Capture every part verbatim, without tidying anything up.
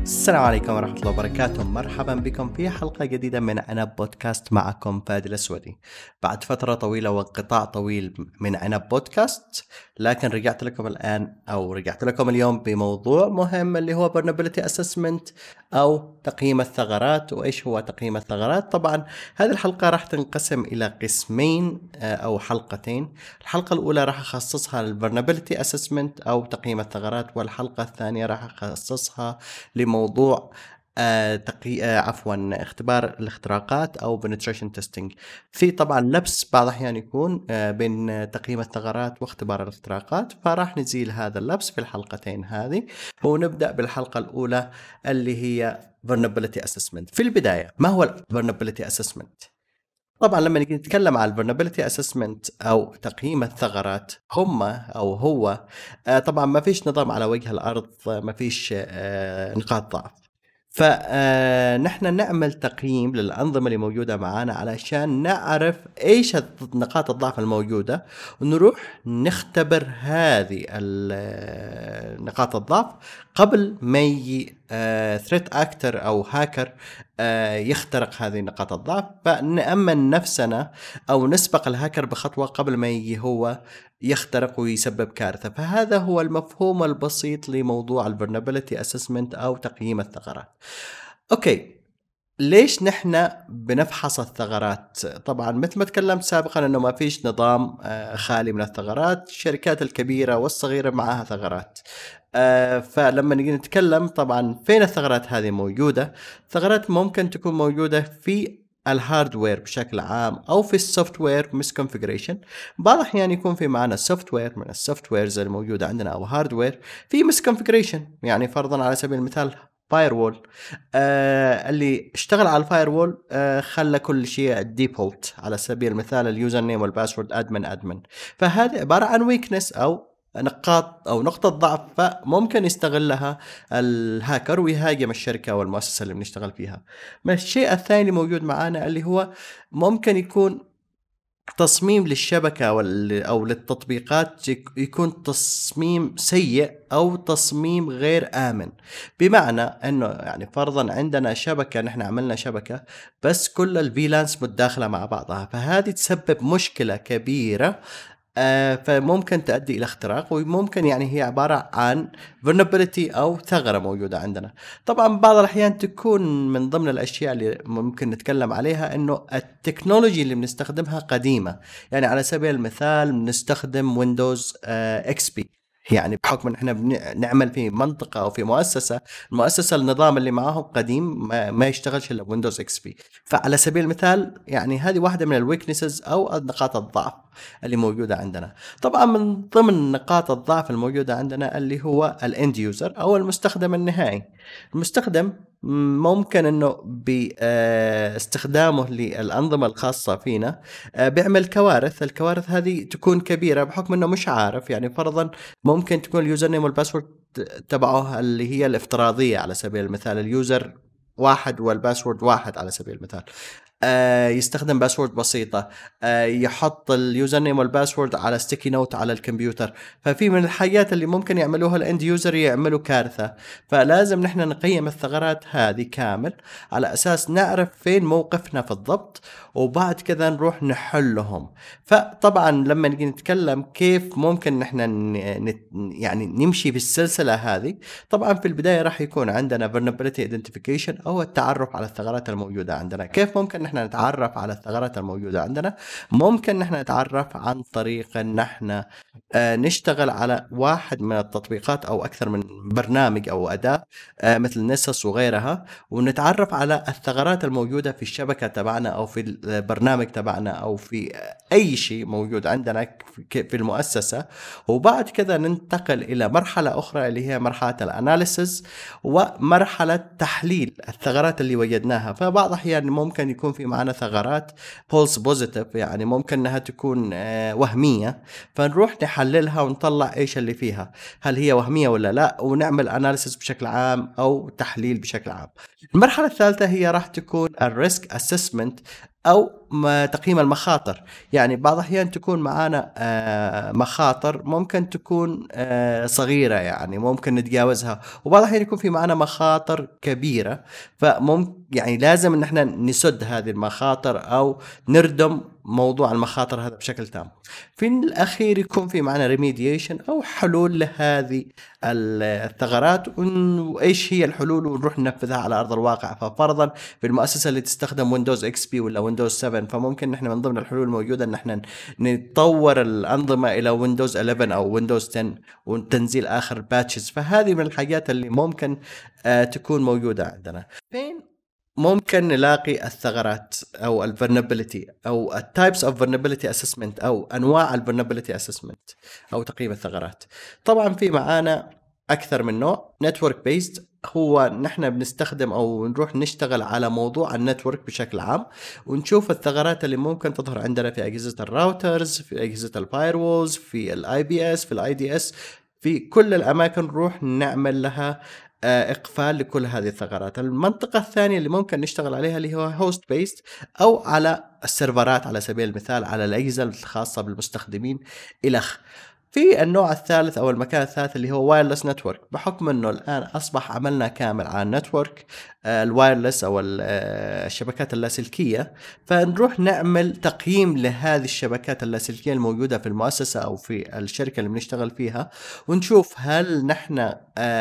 السلام عليكم ورحمة الله وبركاته. مرحبا بكم في حلقة جديدة من عنب بودكاست. معكم فادي الأسودي. بعد فترة طويلة وانقطاع طويل من عنب بودكاست، لكن رجعت لكم الآن أو رجعت لكم اليوم بموضوع مهم اللي هو vulnerability assessment أو تقييم الثغرات. وإيش هو تقييم الثغرات؟ طبعا هذه الحلقة راح تنقسم إلى قسمين أو حلقتين. الحلقة الأولى راح أخصصها للvulnerability assessment أو تقييم الثغرات، والحلقة الثانية راح أخصصها لموضوع آه تقي... آه عفوا اختبار الاختراقات أو penetration testing. في طبعا لبس بعض الأحيان يكون آه بين تقييم الثغرات واختبار الاختراقات، فراح نزيل هذا اللبس في الحلقتين هذه، ونبدأ بالحلقة الأولى اللي هي vulnerability assessment. في البداية، ما هو vulnerability assessment؟ طبعا لما نيجي نتكلم على vulnerability assessment أو تقييم الثغرات، هم أو هو آه طبعا ما فيش نظام على وجه الأرض ما فيش آه نقاط ضعف، فنحن نعمل تقييم للأنظمة اللي موجودة معانا علشان نعرف إيش نقاط الضعف الموجودة، ونروح نختبر هذه نقاط الضعف قبل ما يجي ثريت أكتر أو هاكر يخترق هذه نقاط الضعف، فنأمن نفسنا أو نسبق الهاكر بخطوة قبل ما يجي هو يخترق ويسبب كارثة. فهذا هو المفهوم البسيط لموضوع الفولنربيليتي أسسمنت أو تقييم الثغرات. أوكي، ليش نحن بنفحص الثغرات؟ طبعا مثل ما تكلمت سابقا أنه ما فيش نظام خالي من الثغرات، الشركات الكبيرة والصغيرة معها ثغرات. آه فلما نيجي نتكلم طبعا فين الثغرات هذه موجودة؟ ثغرات ممكن تكون موجودة في الهاردوير بشكل عام أو في السوفت وير مسكونفيجريشن. بعض الأحيان يكون في معنا سوفت وير من السوفت ويرز الموجودة عندنا أو هاردوير في مسكونفيجريشن، يعني فرضا على سبيل المثال فايروول آه اللي اشتغل على الفايروول آه خلى كل شيء ديفولت، على سبيل المثال اليوزر نيم والباسورد ادمن ادمن. فهذا عبارة عن ويكنس أو نقاط أو نقطة ضعف، فممكن يستغلها الهاكر ويهاجم الشركة والمؤسسة اللي بنشتغل فيها. ما الشيء الثاني موجود معانا اللي هو ممكن يكون تصميم للشبكة أو للتطبيقات يكون تصميم سيء أو تصميم غير آمن. بمعنى أنه يعني فرضا عندنا شبكة، نحن عملنا شبكة بس كل الفيلانس متداخلة مع بعضها، فهذه تسبب مشكلة كبيرة آه فممكن تؤدي إلى اختراق، وممكن يعني هي عبارة عن vulnerability أو ثغرة موجودة عندنا. طبعا بعض الأحيان تكون من ضمن الأشياء اللي ممكن نتكلم عليها إنه التكنولوجي اللي بنستخدمها قديمة. يعني على سبيل المثال بنستخدم ويندوز آه إكس بي، يعني بحكم ان احنا بنعمل في منطقة او في مؤسسة، المؤسسة النظام اللي معاهم قديم ما يشتغلش الا ويندوز اكس بي. فعلى سبيل المثال يعني هذه واحدة من الويكنسز او نقاط الضعف اللي موجودة عندنا. طبعا من ضمن نقاط الضعف الموجودة عندنا اللي هو الاند يوزر او المستخدم النهائي. المستخدم ممكن انه باستخدامه للانظمه الخاصه فينا بيعمل كوارث. الكوارث هذه تكون كبيره بحكم انه مش عارف، يعني فرضا ممكن تكون اليوزر نيم والباسورد تبعه اللي هي الافتراضيه، على سبيل المثال اليوزر واحد والباسورد واحد على سبيل المثال، آه يستخدم باسورد بسيطة، آه يحط اليوزر نيم والباسورد على ستيكي نوت على الكمبيوتر. ففي من الحاجات اللي ممكن يعملوها الاند يوزر يعملوا كارثة. فلازم نحن نقيم الثغرات هذه كامل على أساس نعرف فين موقفنا في الضبط، وبعد كذا نروح نحلهم. فطبعا لما نجي نتكلم كيف ممكن نحن يعني نمشي بالسلسلة هذه، طبعا في البداية راح يكون عندنا vulnerability identification أو التعرف على الثغرات الموجودة عندنا. كيف ممكن نحن نتعرف على الثغرات الموجودة عندنا؟ ممكن نحن نتعرف عن طريق ان نحن آه نشتغل على واحد من التطبيقات او اكثر من برنامج او اداة آه مثل نسس وغيرها، ونتعرف على الثغرات الموجودة في الشبكة تبعنا او في البرنامج تبعنا او في اي شيء موجود عندنا في المؤسسة. وبعد كذا ننتقل الى مرحلة اخرى اللي هي مرحلة الاناليسز ومرحلة تحليل الثغرات اللي وجدناها. فبعض احيان ممكن يكون في معنا ثغرات false positive، يعني ممكن انها تكون وهمية، فنروح نحللها ونطلع ايش اللي فيها، هل هي وهمية ولا لا، ونعمل اناليسيس بشكل عام او تحليل بشكل عام. المرحلة الثالثة هي راح تكون الريسك اسسمنت أو ما تقييم المخاطر. يعني بعض الأحيان تكون معانا آه، مخاطر ممكن تكون آه، صغيرة، يعني ممكن نتجاوزها، وبعض الأحيان يكون في معانا مخاطر كبيرة، فممكن يعني لازم ان احنا نسد هذه المخاطر او نردم موضوع المخاطر هذا بشكل تام. في الاخير يكون في معنا ريميديشن او حلول لهذه الثغرات، وايش هي الحلول ونروح ننفذها على ارض الواقع. ففرضا في المؤسسه اللي تستخدم ويندوز اكس بي ولا ويندوز سبعة، فممكن نحن من ضمن الحلول الموجوده ان احنا نطور الانظمه الى ويندوز إحدى عشر او ويندوز عشرة وتنزيل اخر باتشز. فهذه من الحاجات اللي ممكن آه تكون موجوده عندنا. فين ممكن نلاقي الثغرات او الفولنربيليتي او التايبس اوف فولنربيليتي اسسمنت او انواع الفولنربيليتي اسسمنت او تقييم الثغرات؟ طبعا في معانا اكثر من نوع. نتورك بيست هو نحن بنستخدم او نروح نشتغل على موضوع النتورك بشكل عام ونشوف الثغرات اللي ممكن تظهر عندنا في اجهزه الراوترز، في اجهزه الفايروولز، في الاي بي اس، في الاي دي اس، في كل الاماكن نروح نعمل لها اقفال لكل هذه الثغرات. المنطقه الثانيه اللي ممكن نشتغل عليها اللي هو هوست بيست او على السيرفرات، على سبيل المثال على الاجهزه الخاصه بالمستخدمين الخ. في النوع الثالث او المكان الثالث اللي هو وايرلس نتورك، بحكم انه الان اصبح عملنا كامل على النتورك الوايرلس او الشبكات اللاسلكيه، فنروح نعمل تقييم لهذه الشبكات اللاسلكيه الموجوده في المؤسسه او في الشركه اللي بنشتغل فيها، ونشوف هل نحن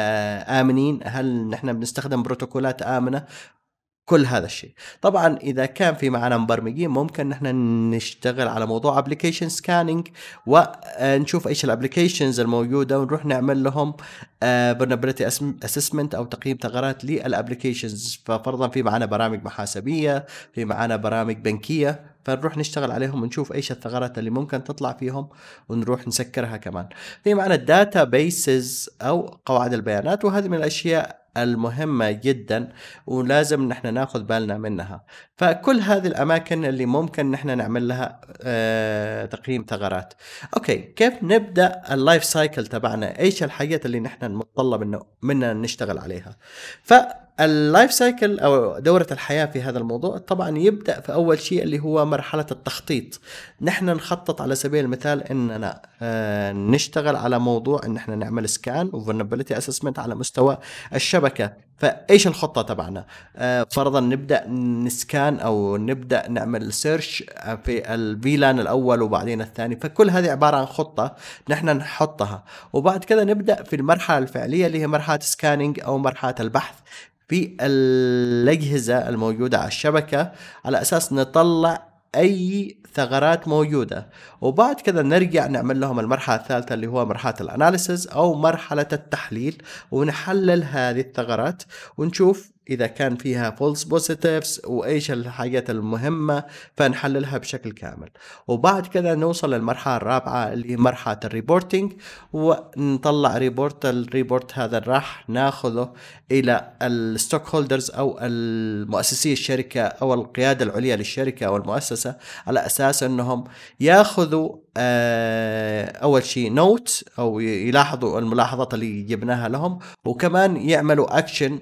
امنين، هل نحن بنستخدم بروتوكولات امنه، كل هذا الشيء. طبعا اذا كان في معنا مبرمجين ممكن نحن نشتغل على موضوع ابلكيشن سكاننج ونشوف ايش الابلكيشنز الموجوده ونروح نعمل لهم فولنربيليتي اسسمنت او تقييم ثغرات للابلكيشنز. ففرضا في معنا برامج محاسبيه، في معنا برامج بنكيه، فنروح نشتغل عليهم ونشوف ايش الثغرات اللي ممكن تطلع فيهم ونروح نسكرها. كمان في معنا الداتا بيسز او قواعد البيانات، وهذه من الاشياء المهمة جدا ولازم نحن ناخذ بالنا منها. فكل هذه الأماكن اللي ممكن نحن نعمل لها آه تقييم ثغرات. أوكي، كيف نبدأ اللايف سايكل تبعنا؟ إيش الحاجات اللي نحن المطلب إنه منا نشتغل عليها؟ فاللايف سايكل أو دورة الحياة في هذا الموضوع طبعا يبدأ في أول شيء اللي هو مرحلة التخطيط. نحن نخطط على سبيل المثال إننا آه نشتغل على موضوع إن نحن نعمل سكان وفولنربيليتي أسسمنت على مستوى الشبكة. فايش الخطه تبعنا؟ آه فرضا نبدا نسكان او نبدا نعمل سيرش في الفيلان الاول وبعدين الثاني، فكل هذه عباره عن خطه نحن نحطها، وبعد كذا نبدا في المرحله الفعليه اللي هي مرحله سكانينج او مرحله البحث في الاجهزه الموجوده على الشبكه على اساس نطلع اي ثغرات موجودة، وبعد كذا نرجع نعمل لهم المرحلة الثالثة اللي هو مرحلة الاناليسز او مرحلة التحليل، ونحلل هذه الثغرات ونشوف اذا كان فيها فولس بوزيتيفز وايش الحاجات المهمة فنحللها بشكل كامل. وبعد كذا نوصل للمرحلة الرابعة اللي هي مرحلة الريبورتينج، ونطلع ريبورت. الريبورت هذا راح ناخذه الى الستوك هولدرز او المؤسسي الشركة او القيادة العليا للشركة او المؤسسة على اساس انهم ياخذوا اول شيء نوت او يلاحظوا الملاحظات اللي جبناها لهم، وكمان يعملوا اكشن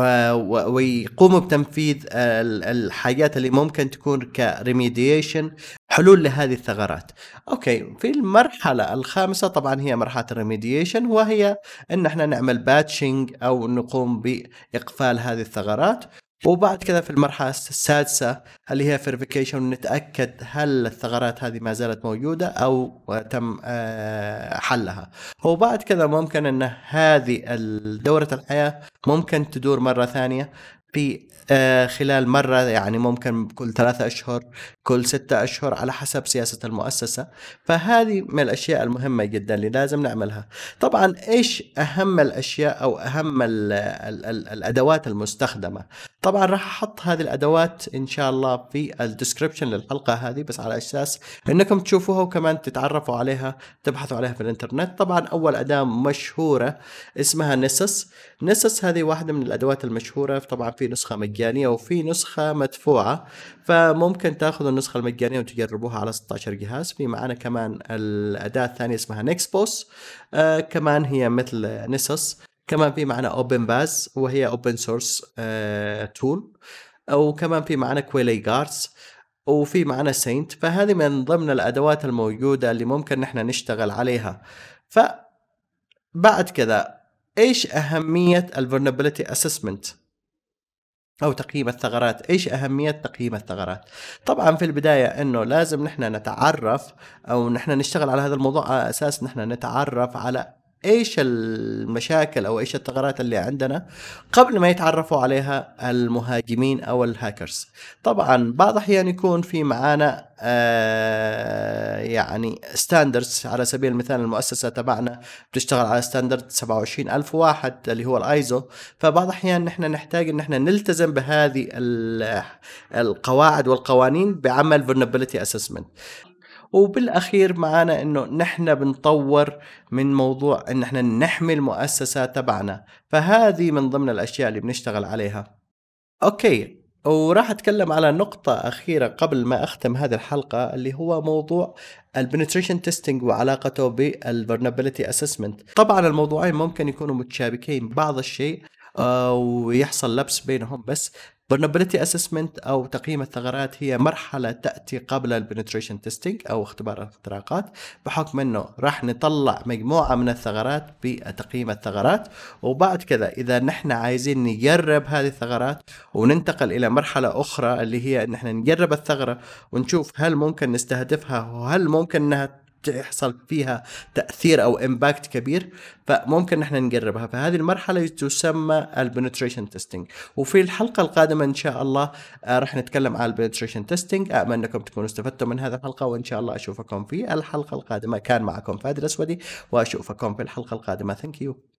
ويقوموا بتنفيذ الحاجات اللي ممكن تكون كريميديشن، حلول لهذه الثغرات. اوكي، في المرحله الخامسه طبعا هي مرحله الريميديشن، وهي ان احنا نعمل باتشنج او نقوم باقفال هذه الثغرات. وبعد كذا في المرحلة السادسة اللي هي فيريفيكيشن، نتأكد هل الثغرات هذه ما زالت موجودة أو تم حلها. وبعد كذا ممكن أن هذه دورة الحياة ممكن تدور مرة ثانية في خلال مرة، يعني ممكن كل ثلاثة أشهر، كل ستة أشهر، على حسب سياسة المؤسسة. فهذه من الأشياء المهمة جدا اللي لازم نعملها. طبعا إيش أهم الأشياء أو أهم ال ال ال الأدوات المستخدمة؟ طبعا راح أحط هذه الأدوات إن شاء الله في الديسكريبشن للحلقة هذه، بس على أساس أنكم تشوفوها وكمان تتعرفوا عليها، تبحثوا عليها في الإنترنت. طبعا أول أداة مشهورة اسمها نيسس. نيسس هذه واحدة من الأدوات المشهورة. طبعا في نسخة مجانية وفي نسخة مدفوعة، فممكن تاخذوا النسخة المجانية وتجربوها على ستة عشر جهاز. في معنا كمان الأداة الثانية اسمها نيكسبوس، آه كمان هي مثل نيسس. كمان في معنا اوبن باز وهي اوبن سورس تول، او كمان في معنا كويلي جارز. وفي معنا سينت، فهذه من ضمن الأدوات الموجودة اللي ممكن نحن نشتغل عليها. فبعد كذا إيش أهمية ال vulnerability assessment أو تقييم الثغرات؟ إيش أهمية تقييم الثغرات؟ طبعا في البداية أنه لازم نحن نتعرف أو نحن نشتغل على هذا الموضوع على أساس نحن نتعرف على إيش المشاكل أو إيش الثغرات اللي عندنا قبل ما يتعرفوا عليها المهاجمين أو الهاكرز. طبعا بعض أحيان يكون في معانا آه يعني ستاندردز، على سبيل المثال المؤسسة تبعنا بتشتغل على ستاندرد سبعة وعشرين ألف واحد اللي هو الآيزو، فبعض أحيان نحن نحتاج إن احنا نلتزم بهذه القواعد والقوانين بعمل vulnerability assessment. وبالأخير معانا إنه نحن بنطور من موضوع إن احنا نحمي المؤسسات تبعنا، فهذه من ضمن الأشياء اللي بنشتغل عليها. أوكي، وراح أتكلم على نقطة أخيرة قبل ما أختم هذه الحلقة، اللي هو موضوع البنتريشن تيستينج وعلاقته بالفولنربيليتي أسسمنت. طبعا الموضوعين ممكن يكونوا متشابكين بعض الشيء ويحصل لبس بينهم، بس vulnerability assessment أو تقييم الثغرات هي مرحلة تأتي قبل ال penetration testing أو اختبار الاختراقات، بحكم أنه راح نطلع مجموعة من الثغرات بتقييم الثغرات، وبعد كذا إذا نحن عايزين نجرب هذه الثغرات وننتقل إلى مرحلة أخرى اللي هي أن نحن نجرب الثغرة ونشوف هل ممكن نستهدفها وهل ممكن أنها تحصل فيها تأثير أو إمباكت كبير، فممكن نحن نجربها. فهذه المرحلة تسمى البنتريشن تيستينج. وفي الحلقة القادمة إن شاء الله آه رح نتكلم عن البنتريشن تيستينج. أأمل أنكم تكونوا استفدتوا من هذا الحلقة، وإن شاء الله أشوفكم في الحلقة القادمة. كان معكم فادي الأسودي، وأشوفكم في الحلقة القادمة. Thank you.